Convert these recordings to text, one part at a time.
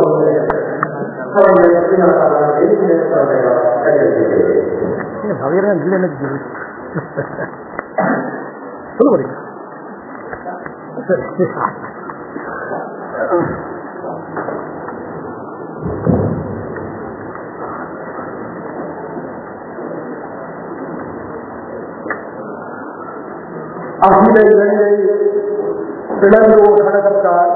அகில இலங்கை இளங்கோர் கழகத்தார்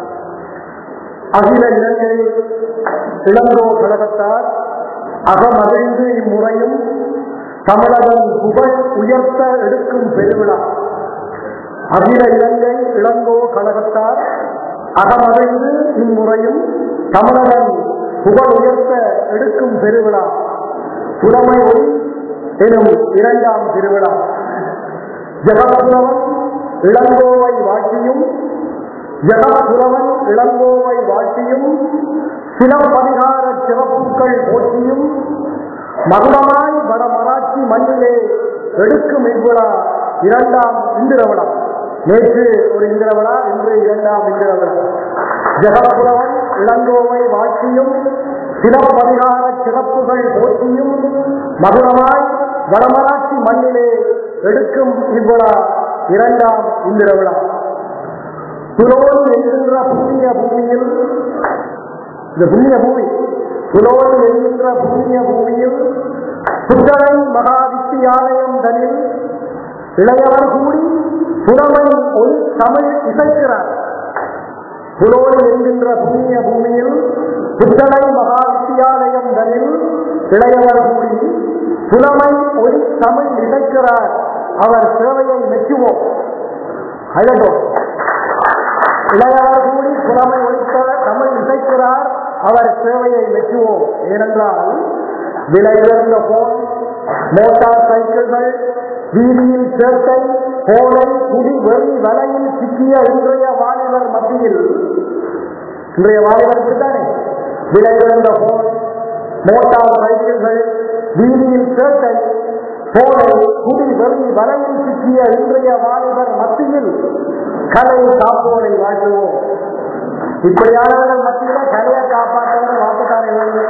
அகமகிழ்ந்து இம்முறையும் தமிழகம் புகழ் உயர்த்த எடுக்கும் பெருவிழா. அகில இலங்கை இளங்கோ கழகத்தார் அகமகிழ்ந்து இம்முறையும் தமிழகம் புகழ் உயர்த்த எடுக்கும் பெருவிழா புலமை ஒளி எனும் 2ஆம் திருவிழா. ஜெகத்புலவன் இளங்கோவை வாழ்த்தியும் சிலப்பதிகார சிறப்புகள் போற்றியும் மகுடமாய் வடமராட்சி மண்ணிலே எடுக்கும் இவ்விழா 2ஆம் இந்திரவிழா. நேற்று ஒரு இந்திரவிழா, இன்று 2ஆம் இந்திரவிழா. ஜெகத்புலவன் இளங்கோவை வாழ்த்தியும் சிலப்பதிகார சிறப்புகள் போற்றியும் மகுடமாய் வடமராட்சி மண்ணிலே எடுக்கும் இவ்விழா 2ஆம் இந்திரவிழா. புலோன் என்கின்ற புண்ணிய பூமியில், இந்த புண்ணிய பூமி புலோன் என்கின்ற புண்ணிய பூமியில் புத்தளை மகா வித்தியாலயம் தனில் இளையவர் கூடி புலமை ஒளி தமிழ் இசைக்கிறார். புலோன் என்கின்ற புண்ணிய பூமியில் புத்தளை மகா வித்தியாலயம் தனில் இளையவர் கூடி புலமை ஒளி தமிழ் இசைக்கிறார். அவர் சேவையை மெச்சுவோம். இளையவர் கூடி புலமை ஒழித்த தமிழ் இசைக்கிறார், அவர் சேவையை மெச்சுவோம். ஏனென்றால் விலை உயர்ந்த போன், மோட்டார் சைக்கிள்கள், வீதியில் சேட்டை, போலை, குடி வெறி வலையில் சிக்கிய இன்றைய வாலிபர் மத்தியில், இன்றைய வாலிபருக்கு தானே விலை உயர்ந்த போன், மோட்டார் சைக்கிள்கள், வீதியில் சேட்டை, போலை, குடி வெறி வலையில் சிக்கிய இன்றைய வாலிபர் மத்தியில் கலை காப்போரை வாழ்த்துவோம். இப்படியானவர்கள் மத்தியில கலையை காப்பாற்றவரை வாக்குத்தானே வேண்டும்.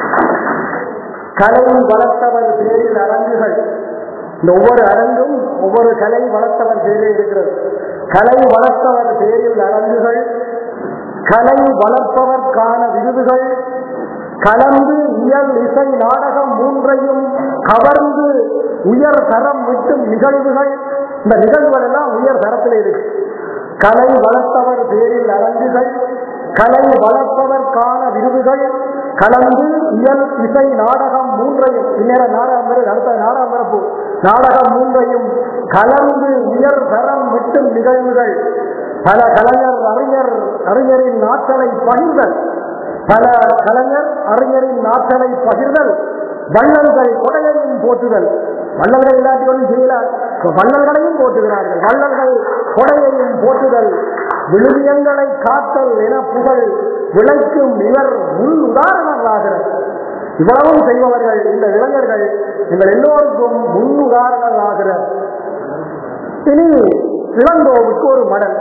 கலை வளர்த்தவர் பேரில் அரங்குகள். இந்த ஒவ்வொரு அரங்கும் ஒவ்வொரு கலை வளர்த்தவர் பேரில் இருக்கிறது. கலை வளர்த்தவர் பேரில் அரங்குகள், கலை வளர்ப்பவர்கான விருதுகள், கலந்து இயல் இசை நாடகம் 3ஐயும் கவர்ந்து உயர் தரம் விட்டும் நிகழ்வுகள். இந்த நிகழ்வுகள் எல்லாம் உயர் தரத்தில் இருக்கு. கலை வளர்த்தவர் பேரில் அரங்குகள், கலை வளர்ப்பதற்கான விருதுகள், கலந்து இயல் இசை நாடகம் 3ஐயும், இந்நேரம் நாடகம் அடுத்த நாடகம் பிறப்பு, நாடகம் 3ஐயும் கலந்து உயர் தரம் விட்டும் நிகழ்வுகள். பல கலைஞர் அறிஞரின் ஆற்றலை பகிர்தல், பல கலைஞர் அறிஞரின் ஆற்றலை பகிர்தல், வள்ளல்கள் கொடையையும் போற்றுதல். வள்ளல்கள் இல்லாட்டி ஒன்றும் செய்யலாம், வள்ளல்களையும் போற்றுகிறார்கள். வள்ளல்கள் கொடையையும் போற்றுதல், விழுமியங்களை காத்தல் என புகழ் விளைக்கும் இவர் முன் உதாரணங்களாகிறார். இவ்வளவும் செய்பவர்கள் இந்த இளைஞர்கள் எங்கள் எல்லோருக்கும் முன் உதாரணங்களாகிறார். இனி இளங்கோவுக்கு ஒரு மடல்.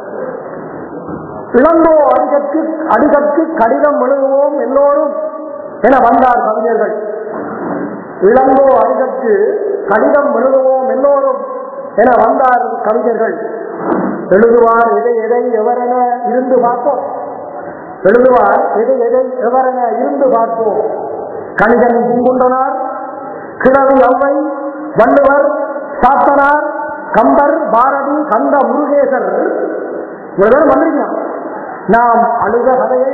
இளங்கோ அடிகற்கு கடிதம் எழுதுவோம் எல்லோரும் என வந்தார் கவிஞர்கள். இளங்கோ அடிகற்கு கடிதம் எழுதுவோம் எல்லோரும் என வந்தார் கவிஞர்கள். எழுதுவார் எதை எவரென இருந்து பார்ப்போம். எழுதுவார் எதை எவரென இருந்து பார்ப்போம். கணிதன் பூங்குன்றனார், கிழவி அவ்வை, வள்ளுவர், சாத்தனார், கம்பர், பாரதி, கந்த முருகேசர் இவர்கள் வந்திருக்கலாம். நாம் அழுத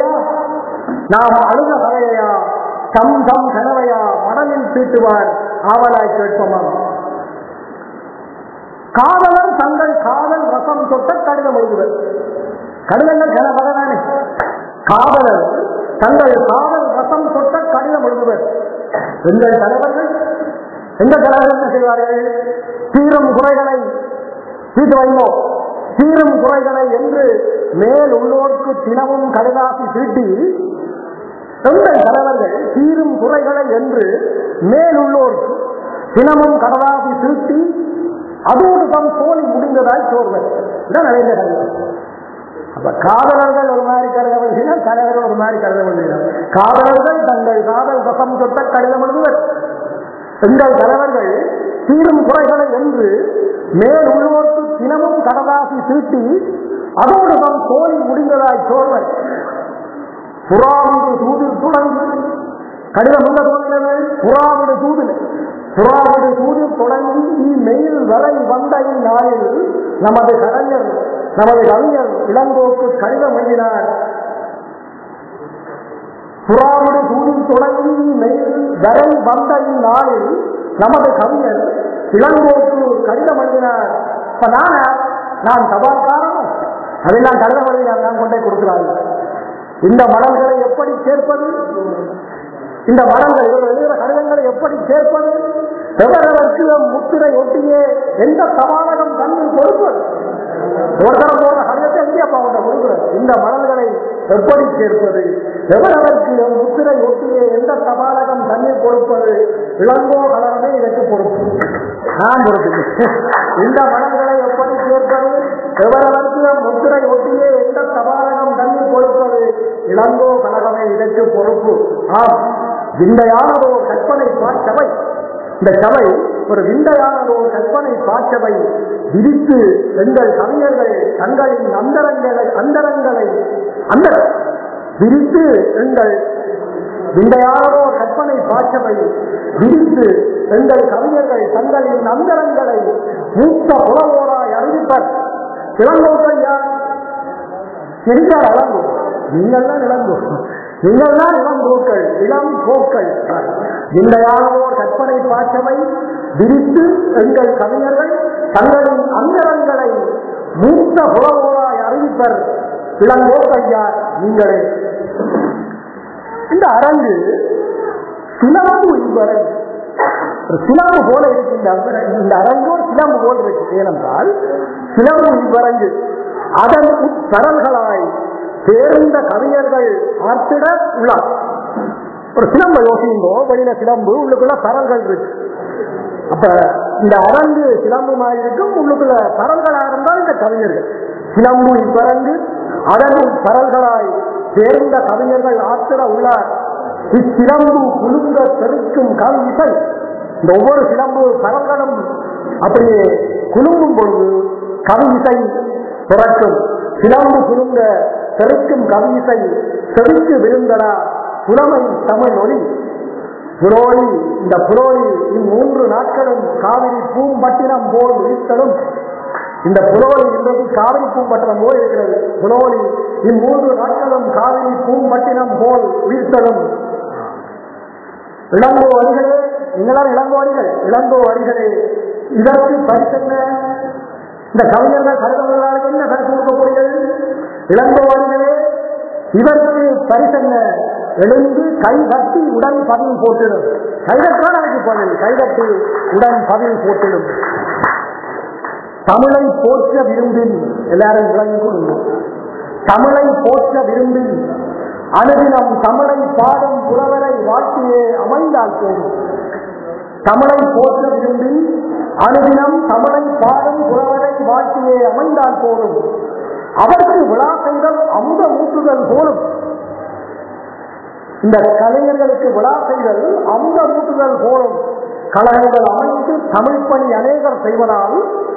கதையா தம் கனவையா மணலில் தீட்டுவார் ஆவலாய் கேட்போம். காதலர் தங்கள் காதல் ரசம் தொட்ட கடிதம் எழுதுவர். கடிதங்கள் சில வகைதானே. காதலர் தங்கள் காதல் ரசம் தொட்ட கடிதம் எழுதுவர். எங்கள் தலைவர்கள் என்ன செய்வார்கள்? தீரும் குறைகளை தீட்டு வைப்போம், தீரும் குறைகளை என்று மேல் உள்ளோருக்கு தினமும் கடிதாசி தீட்டி, எங்கள் தலைவர்கள் தீரும் குறைகளை என்று மேல் உள்ளோருக்கு தினமும் கடலாசி தீட்டி அதோடு தம் தோழி முடிந்ததாய் சோர்வர். இதான் நிறைய கடிதம். அப்ப காதலர்கள் ஒரு மாதிரி கருத வேண்டினால் தலைவர்கள் ஒரு மாதிரி கருத வேண்டினார். காதலர்கள் தங்கள் காதல் வசம் தொட்ட கடிதம் எழுதுவர். எங்கள் தலைவர்கள் தீரும் குறைகளை என்று மேல் உள்ளோர்க்கு தினமும் கடதாசி தீட்டி அதோடு தம் தோழி முடிந்ததாய் சோழ்வர். புறாவிடு தூதில் தொடங்கி கடிதம் உள்ள தோன்றினது புறாவிடு தூதில் தொடங்கி மெயில் வரை வந்த இந்நாளில் நமது கவிஞர் இளங்கோக்கு கடிதம் எழுதினார். புறாவிடு தூதில் தொடங்கி மெயில் வரை வந்த இந்நாளில் நமது கவிஞர் இளங்கோக்கு கடிதம் எழுதினார். இப்ப நான் தபால்காரனோ அதெல்லாம் கடிதம் எழுதினார், நான் கொண்டே கொடுக்கிறார்கள். இந்த மடல்களை எப்படி சேர்ப்பது, இந்த மடல்கள் எழுதுகிற கடிதங்களை எப்படி சேர்ப்பது, எவரவருக்கு முத்திரை ஒட்டியே எந்த சவாலகம் தன்னில் கொடுப்பது, ஒருத்தரம் போற கடிதத்தை எங்கேயப்பா கொண்ட கொடுக்கிறது, இந்த மடல்களை எப்படி சேர்ப்பது, எவரவருக்கு முத்திரை ஒட்டியே எந்த சவாலகம் தண்ணீர் கொடுப்பது, இளங்கோ கலரமே இதற்கு பொறுப்பு, நான் பொறுப்பு. இந்த மடல்களை எப்படி சேர்ப்பது, எவரவருக்கு முத்திரை ஒட்டியே எந்த சவாலகம் தண்ணீர் கொடுப்பது, இளங்கோ கழகமே இதற்கு பொறுப்பு. ஆம், விந்தையானதோ கற்பனை பாச்சவை, இந்த சபை ஒரு விந்தையானதோ கற்பனை பாச்சவை விரித்து எங்கள் கவிஞர்கள் தங்களின் அந்தரங்களை விரித்து எங்கள் விந்தையானதோ கற்பனை பாச்சவை விரித்து எங்கள் கவிஞர்கள் தங்களின் அந்தரங்களை மூத்த உறவோராய் அறிவிப்பர். இளங்கோக்கள் யார்? எரிக்கார் இளங்கோ, நீங்கள் தான் இளங்கோக்கள், இளம் கோக்கள். விந்தையானதோர் கற்பனை பாச்சவை விரித்து எங்கள் கவிஞர்கள் தங்களின் அந்தரங்களை மூத்த புலவோராய் அறிவிப்பர். இளங்கோக்கள் யார்? நீங்களே. இந்த அரங்கு சிலம்பு இவ்வரங்கு, ஒரு சிலம்பு போல இருக்கின்ற இந்த அரங்கு ஒரு சிலம்பு போல் இருக்கு. ஏனென்றால் சிலம்பு இவ்வரங்கு அதன் உட்பரல்களாய் சேர்ந்த கவிஞர்கள் ஆற்றிட உள்ளார். ஒரு சிலம்பை யோசிங்கோ, வெளியில சிலம்பு, உள்ளுக்குள்ள பரல்கள் இருக்கு. அப்ப இந்த அரங்கு சிலம்பு மாதிரி இருக்கும், உள்ளுக்குள்ள பரல்களா இருந்தால் இந்த கவிஞர்கள் சிலம்பு இப்பரங்கு அதன் பரல்களாய் சேர்ந்த கவிஞர்கள் ஆற்றிட உள்ளார். இச்சிலம்பு குலுங்க பெருக்கும் கவி இசை, இந்த ஒவ்வொரு சிலம்பு பரல்களும் அப்படியே குலுங்கும் பொழுது கவி இசை பிறக்கும். சிலம்பு குலுங்க பெருக்கும் கவி இசை செவிக்கு விருந்தனா புலமை தமிழ் ஒளி புலோலி. இந்த புலோலி இம்மூன்று நாட்களும் காவிரி பூம்பட்டினம் போல் உயிர்த்தலும். இந்த புலோலி என்பது காவிரி பூம்பட்டினம் போல் இருக்கிறது. புலோலி இம்மூன்று நாட்களும் காவிரி பூம்பட்டினம் போல் உயிர்த்தலும். இளங்கோ அடிகளே, நீங்களாம் இளங்கோ அடிகள், இளங்கோ அடிகளே, இதற்கு பரிசென்ன? இந்த கவிஞர்கள் கருதவர்களுக்கு என்ன கருத்து கொடுக்கப்படுகிறது? இளங்கோ அடிகளே, இதற்கு பரிசென்ன? எழுந்து கைதட்டி உடன் பதில் போட்டிடும். கைதட்டால் எனக்கு பதில், கைதட்டி உடன் பதில் போட்டிடும். தமிழை போற்ற விரும்பின், எல்லாரும் விளங்கி கொடுங்க, தமிழை போற்ற விரும்பின் அனுதினம் தமிழை பாடும் புலவரை வாழ்க்கையே அமைந்தால் போதும். தமிழை போற்ற விரும்பின் அனுதினம் தமிழை பாடும் புலவரை வாழ்க்கையே அமைந்தால் போதும். அவருக்கு விழா செய்தல் அமுத மூட்டுதல் போலும். இந்த கலைஞர்களுக்கு விழா செய்தல் அமுத மூட்டுதல் போலும். கழகங்கள் அமைத்து தமிழ் பணி அநேகர் செய்வதால்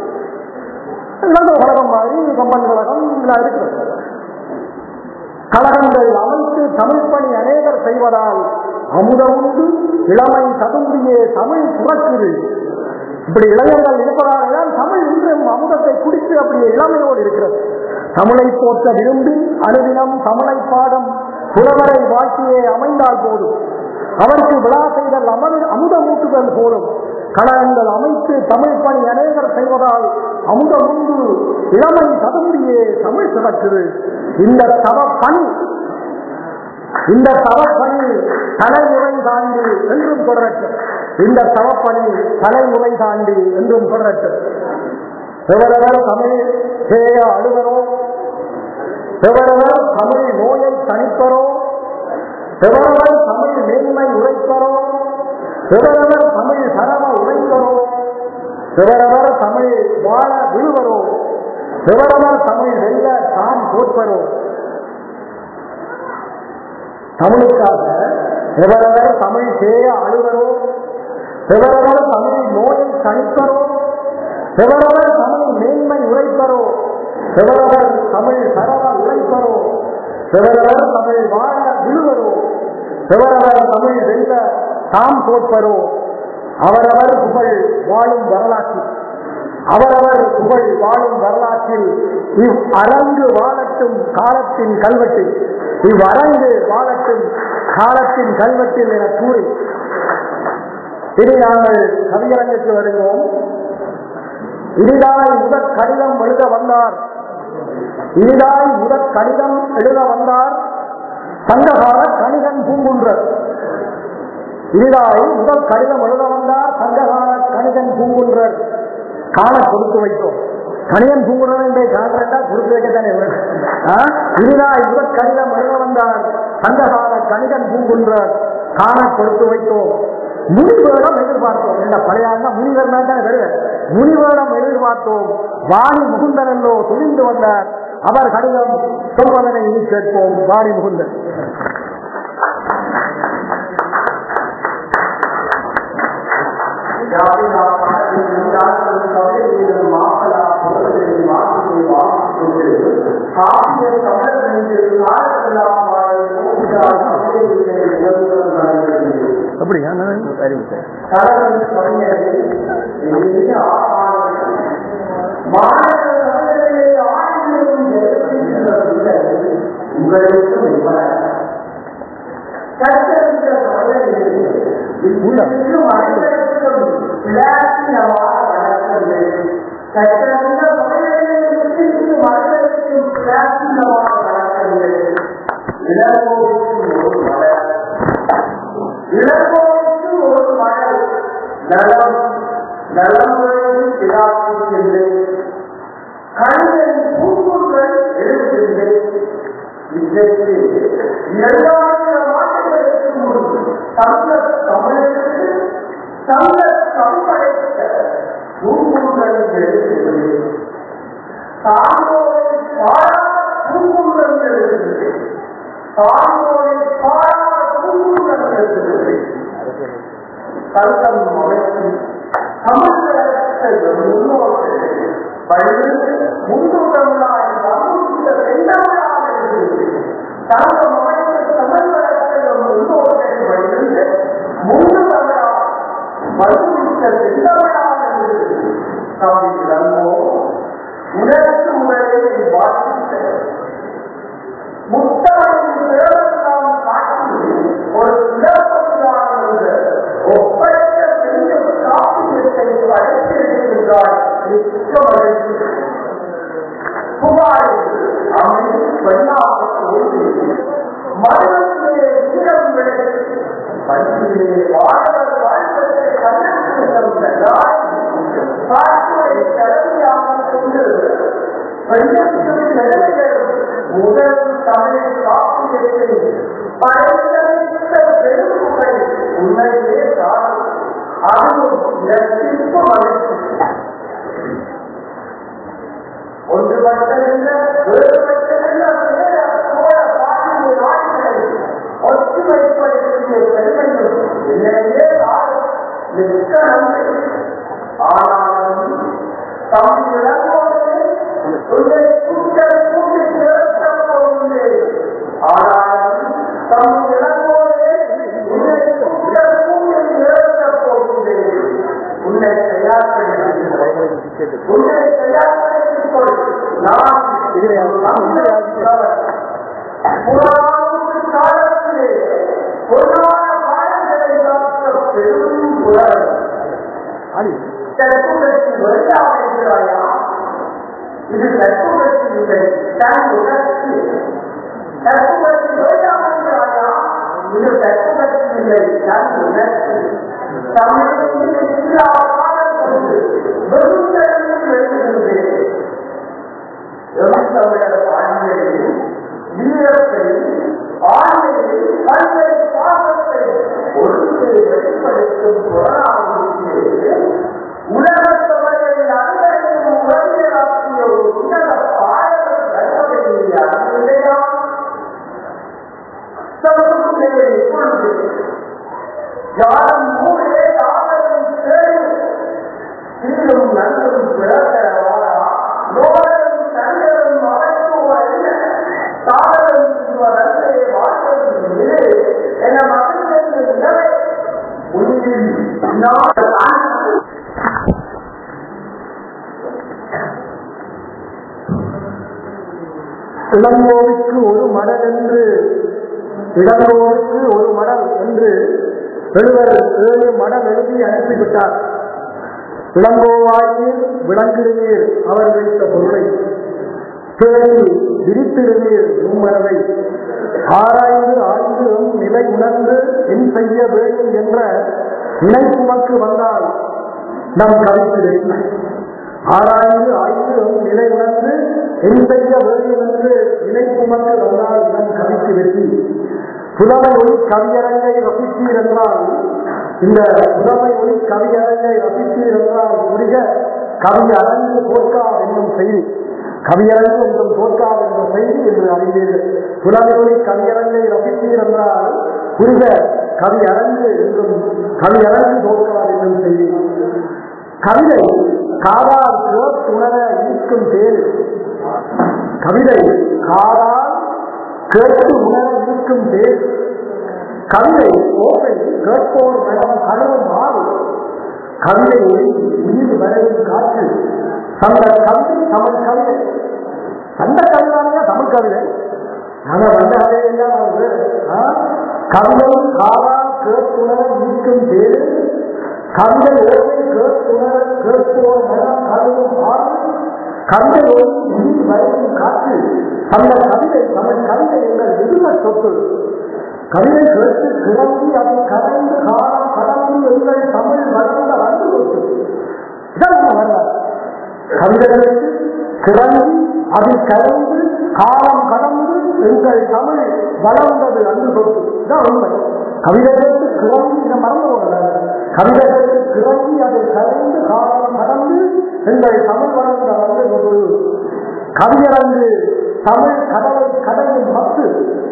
கழகம் மாதிரி கம்பன் கழகம் இருக்கிறது. கழகங்கள் அமைத்து தமிழ் பணி அநேகர் செய்வதால் அமுதம் உண்டு இளமை ததும்பியே தமிழ் புறக்குது. இப்படி இளைஞர்கள் இருப்பதால்தான் தமிழ் இன்றும் அமுதத்தை குடித்து அப்படியே இளமையோடு இருக்கிறது. தமிழை போற்ற விரும்பி அனுதினம் தமிழை பாடும் புலவரை வாழ்க்கையே அமைந்தால் போதும். அவருக்கு விழா செய்தல் அமுதமூட்டுதல் போலும். கழகங்கள் அமைத்து தமிழ் பணி அநேகர் செய்வதால் அமுதம் உண்டு இளமை ததும்பியே தமிழ் சிறக்குது. இந்த தவப்பணி தலைமுறை தாண்டி என்றும் தொடரட்டும். இந்த தவப்பணி தலைமுறை தாண்டி என்றும் தொடரட்டும். எவரவர் தமிழ் சேய அழுவரோ, எவரவர் தமிழ் நோயை தணிப்பரோ, எவரவர் தமிழ் மேன்மை உரைப்பரோ, எவரவர் தமிழ் சரம உரைப்பரோ, எவரவர் தமிழ் வாழ விழுவரோ, எவரவர் தமிழ் வெல்ல தாம் தோற்பரோ. தமிழுக்காக எவரவர் தமிழ் சேய அழுவரோ, எவரவர் தமிழ் நோயை தணிப்பரோ, எவரவர் தமிழ் மேன்மை உரைப்பரோ, எவரவர் தமிழ் சரவ உரைப்பரோ, எவரவர் தமிழ் வாழ விழுவரோ, எவரவர் தமிழ் வெல்ல தாம் தோற்பரோ, அவரவர் புகழ் வாழும் வரலாற்றில் அவரவர் புகழ் வாழும் வரலாற்றில் இவ் அரங்கு வாழட்டும் காலத்தின் கல்வெட்டில், இவ்வரங்கு வாழட்டும் காலத்தின் கல்வெட்டில் என கூறி இனி நாங்கள் கவியரங்குக்கு வருகிறோம். இனிதாய் முதற் கடிதம் எழுத வந்தார், இனிதாய் முதற் கடிதம் எழுத வந்தார் சங்ககால கணிகன் பூங்குன்றர். இனிதாய் முதல் கடிதம் எழுத வந்தார் சங்ககால கணிகன் பூங்குன்றர். காண கொடுத்து வைத்தோம். கணிகன் பூங்குன்றர் என்பதை காண்றா கொடுத்து வைக்கத்தானே. இனிதாய் முதற் கடிதம் எழுத வந்தார் சங்ககால கணிகன் பூங்குன்றர். காண கொடுத்து வைத்தோம். முனிவேடம் எதிர்பார்த்தோம். என்ன பழையாங்க முனிவர் தான் வருவார். முனிவேடம் எதிர்பார்த்தோம். வாணி முகுந்தனோ துணிந்து வந்தார். அவர் கடிதம் சொல்வதனை இனி கேட்போம். வாணி முகுந்தன். அப்படியா? இளங்கோவுக்கு ஒரு மழை நலம் நலமுறையில் கிடாக்கின்றது. கணிதன் பூங்குகள் எழுதுகின்றது. இதற்கு 2000 ஆண்டுகளுக்கு முன் தங்க தமிழுக்கு தங்க தமிழடைத்த பூங்குகள் எழுதுகின்றது. தாங்கோவை பாரா பூங்குகள் எழுதுகின்றது. தாங்கோவை பாரா பூங்குகள் எழுதுகின்றது. தங்கம் அமைத்து தமிழகத்தை முன்னோர்கள் பள்ளிக்கு முன்னுடனாய் சமூக சென்றவராக இருந்தது. தங்கம் அமைத்த தமிழகத்தை முன்னோர்கள் பள்ளிக்கு முன்னுடனாய் மறுமிக்க சென்றவராக இருந்தது. தம்பி இளங்கோ உணர்ச்சி முறையை வாசித்த முத்தமிழின் பிறவெல்லாம் காட்டி ஒரு சிறப்பான ஒப்பற்ற பெரிய காப்பியத்தை படைத்திருக்கின்றார். புகாரில் அமைதி வெள்ளாமத்தோடு மரணத்திலே வீரம் விளைத்து பள்ளியிலே வாழ்வர் வாழ்வதை கண்ணாய் காற்றுவை தலைமையாக கொண்டு முதல் தமிழ் காப்பியத்தை படைத்த பெருமுறை உண்மையிலே காணும். அதுவும் இரட்டிப்பு மகிழ்ச்சி. ஒன்றுபட்டதென்ன வேறுபட்டதென்ன சோழ பாண்டிய நாடுகளை ஒற்றுமைப்படுத்திய பெருமையும் என்னையே காணும். மிக்க நன்றி. ஆனாலும் தமிழ் இளங்கோவே உன்னை கூட்டல் கூட்டி சேர்க்க போகின்றேன். ஆனாலும் தமிழ் இளங்கோவே உன்னை கூட்டல் கூட்டி சேர்க்க போகின்றேன். உன்னை தயார்படுத்திக் கொள். நான் புறாவுக்கு காலத்திலே பொருளான பாடங்களை காத்த பெரும் புலர் தற்புகழ்ச்சி வருகிறாயா? இது தற்புகழ்ச்சி இல்லை, தன் உணர்ச்சி. தற்புகழ்ச்சி வருகிறாயா? இது தற்புகழ்ச்சி இல்லை, தன் உணர்ச்சி. தமிழில் எல்லா பாடல் கொண்டு வெறுத்தலையில் எழுதுகின்றேன். தமிழர் பாண்டியரில் வீரத்தை ஆண்மையை கல்வை பாசத்தை ஒழுங்கை வெளிப்படுத்தும் புறநானூற்றிலே உலகத் தமிழரின் அனைவரையும் உரையாற்றிய ஒரு உன்னத ஊரே இப்பொழுது யாரும் ஊரே யாரும் தேடி தீரும் நன்றும் பிறக்கிறவாரா நோயும் தனியரும் அமைப்புவல்ல சாதனம் நன்றை வாழ்வது என மக்களுக்கு நிலவை உயிரில் இளங்கோவுக்கு ஒரு மடல் என்று இளங்கோவுக்கு ஒரு மடல் என்று எழுவர் 7 மடல் எழுதி அனுப்பிவிட்டார். இளங்கோவாயில் விளங்கிடுவீர் அவர் வைத்த பொருளை தேடி விரித்திடுவீர் உம்மரவை ஆராய்ந்து ஆய்ந்து நிலை உணர்ந்து என் செய்ய வேண்டும் என்ற நினைப்புமக்கு வந்தால் நம் கவித்து ஆராய்ந்து ஆய்ந்து நிலை உணர்ந்து என் செய்ய வேண்டும் என்று நினைப்புமக்கு வந்தால் நம் கவித்து வெற்றி. புலமை ஒளி கவியரங்கை ரசித்தீர் என்றால் இந்த புலமை ஒளி கவியரங்கை ரசித்தீர் என்றால் முடிக கவி அரங்கு தோற்கா என்னும் செய்தி கவியரங்கு என்றும் தோற்கா என்ற செய்தி என்று அறிந்தீர்கள். புலமை ஒளி கவியரங்கை ரசித்தீர் என்றால் புரிக கவி அரங்கு என்றும் கவியரங்கு தோற்கா என்னும் செய்தி. கவிதை காதால் கேட்டுணர இருக்கும் பேரு கவிதை காதால் கேட்டு உணர இருக்கும் பேர் கவிதை ஓசை கேட்போர் மனம் கழுவும் ஆறு கவிதை ஒளி உயிர் வரையும் காற்று சந்த கவிதை தமிழ் கவிதை சந்த கவிதானே தமிழ் கவிதை நாங்க வந்த கதையெல்லாம் கவிதை காதால் கேட்டுணர இருக்கும் பேரு கவிதை ஓசை கேட்டுணர கேட்போர் மனம் கழுவும் ஆறு கவிதை ஒளி உயிர் வரையும் காற்று அந்த கவிதை தமிழ் கவிதை எங்கள் எதிர்ம சொத்து கவிதை கேட்டு கிளம்பி அதை கரைந்து காலம் கடந்து எங்கள் தமிழ் வளர்ந்த வந்து சொத்து இதான் வரலாறு. கவிதை கேட்டு கிளம்பி அதை கரைந்து காலம் கடந்து எங்கள் தமிழ் வளர்ந்தது அன்று சொத்து இதான் உண்மை. கவிதை கேட்டு கிளம்பி இதை மறந்து வரலாறு. கவிதை கேட்டு கிளம்பி அதை கரைந்து காலம் கடந்து எங்கள் தமிழ் வளர்ந்த வந்து சொத்து. கவியரங்கு தமிழ் கடலை கடையும் மத்து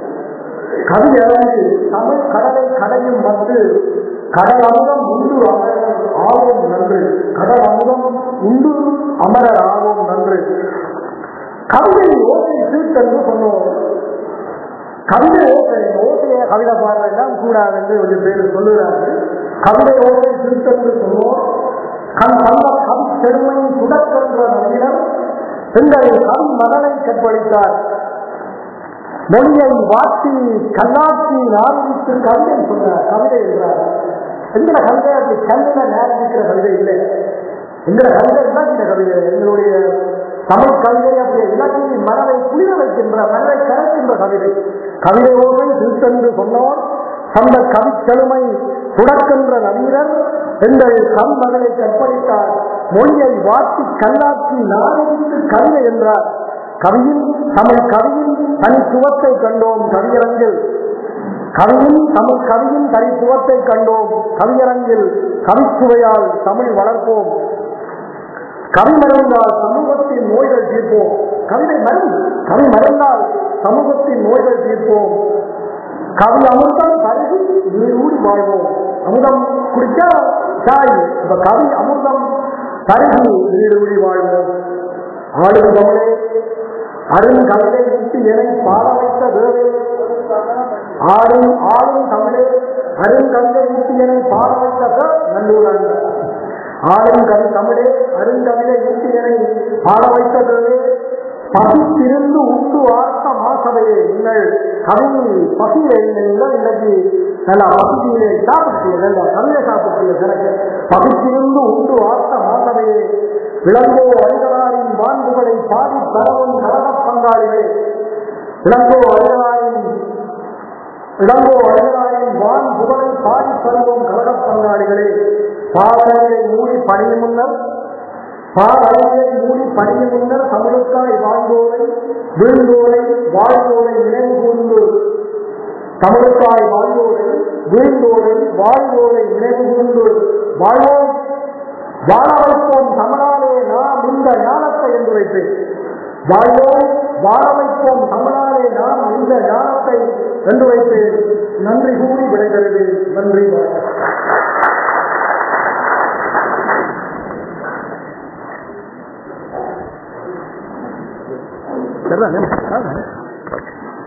கவியரங்கு தமிழ் கடலை கடையும் மத்து கடல் அமுதம் உண்டு அமரர் ஆவோம் நன்று கடல் அமுதம் உண்டு அமரர் ஆவோம் நன்று. கவிதை ஓசை சீட்டென்று சொன்னோம். கவிதை ஓசையை கவிதை பாடுறதெல்லாம் கூடாது என்று கொஞ்சம் பேர் சொல்லுகிறார்கள். கவிதை ஓசை சீட்டென்று சொன்னோம். கவி செருமை சுடக்கென்ற நவீனர் எங்கள் கவி மகனை கற்பழித்தார். மொழியை வாட்டி கண்ணாட்சி ஆரம்பித்து கவிதை சொன்னார். கவிதை என்றார் எங்களை கவிதை அப்படி கல்வியில நேரிக்கிற கவிதை இல்லை. எங்களை கவிதை இலக்கிய கவிதை எங்களுடைய தமிழ் கவிதை அப்படி இலக்கிய மனதை குளிர வைக்கின்ற மனதை கரைக்கின்ற கவிதை. கவிதை ஓசை திருத்தென்று சொன்னோர் அந்த கவி செழுமை துடக்கின்ற நவீரர் எங்கள் கவி மகனை கற்பழித்தார். மொழியை வாட்டி கண்ணாட்சி நாரடித்து கவிதை என்றார். கவியின் தமிழ் கவியின் தனித்துவத்தை கண்டோம் கவியரங்கில். கவியின் தமிழ் கவியின் தனித்துவத்தை கண்டோம் கவியரங்கில். கவிச்சுவையால் தமிழ் வளர்ப்போம். கவி மறைந்தால் சமூகத்தின் நோய்கள் தீர்ப்போம். கவிதை மருந்து கவி மறைந்தால் சமூகத்தின் நோய்கள் தீர்ப்போம். கவி அமிர்தம் பருகி நீரூடி வாழ்வோம். அமுதம் குடிச்சா சாய் இப்ப கவி அமிர்தம் பருகி நீரூடி வாழ்வோம். ஆளும் தமிழே அருங்கவிதை விட்டு என பாட வைத்த தேவை ஆளும் தமிழே அருங்கவிதை விட்டு என பாட வைத்த நல்லூர் ஆளும் கவி தமிழே அருங்கவிதை விட்டு என பாட வைத்த தேவை பசித்திருந்து உண்டு ஆர்த்த மாசவையே நீங்கள் கவி பசியை இன்னைக்கு நல்லா பசியை சாப்பிட்டீங்க கவிதை சாப்பிட்டீங்க எனக்கு பசித்திருந்து உண்டு ஆர்த்த மாசவையே இளங்கோ அழகனாரின் மாண்புகளை பாடி பரவும் கழக பங்காளிகளே. இளங்கோ அழகனாரின் மாண்புகளை பாடி பரவும் கழக பங்காளிகளே. பாவனையை மூடி பணியும் முன்னர் தமிழுக்காய் வாழ்ந்தோரை வீழ்ந்தோரை வாழ்ந்தோரை நினைவு கூர்ந்து தமிழுக்காய் வாழ்ந்தோரை வீழ்ந்தோரை வாழ்ந்தோரை நினைவு கூர்ந்து வாழ்வோம் வாழ வைப்போம் தமிழாலே நாம் இந்த ஞானத்தை என்று வைப்பேன். வாழ்வோம் வாழ வைப்போம் தமிழாலே நாம் இந்த ஞானத்தை வென்று வைத்து நன்றி கூறி விடைபெறுது. நன்றி. வணக்கம்.